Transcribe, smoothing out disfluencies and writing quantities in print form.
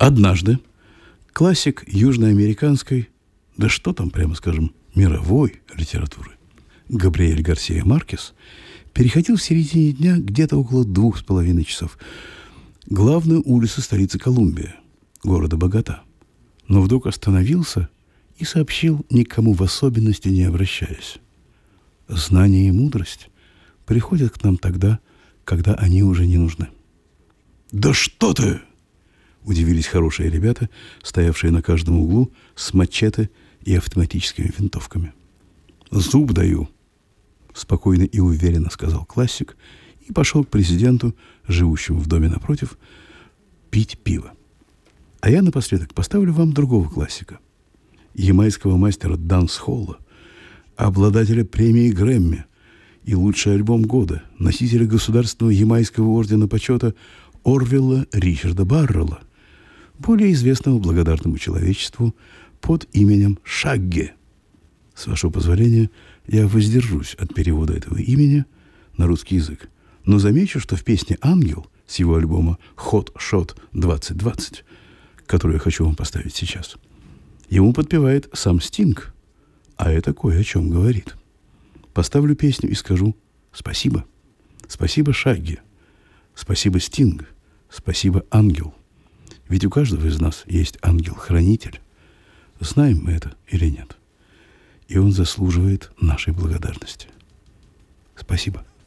Однажды классик южноамериканской, да что там, прямо скажем, мировой литературы, Габриэль Гарсия Маркес переходил в середине дня где-то около 2,5 часов главную улицу столицы Колумбия, города Богота, но вдруг остановился и сообщил, никому в особенности не обращаясь: знание и мудрость приходят к нам тогда, когда они уже не нужны. «Да что ты!» — удивились хорошие ребята, стоявшие на каждом углу с мачете и автоматическими винтовками. «Зуб даю!» — спокойно и уверенно сказал классик и пошел к президенту, живущему в доме напротив, пить пиво. А я напоследок поставлю вам другого классика, ямайского мастера дансхолла, обладателя премии Грэмми и лучший альбом года, носителя государственного ямайского ордена почета Орвилла Ричарда Баррелла, более известного благодарному человечеству под именем Шагги. С вашего позволения, я воздержусь от перевода этого имени на русский язык, но замечу, что в песне «Ангел» с его альбома «Hot Shot 2020», которую я хочу вам поставить сейчас, ему подпевает сам Стинг, а это кое о чем говорит. Поставлю песню и скажу спасибо. Спасибо, Шагги. Спасибо, Стинг. Спасибо, ангел. Ведь у каждого из нас есть ангел-хранитель. Знаем мы это или нет? И он заслуживает нашей благодарности. Спасибо.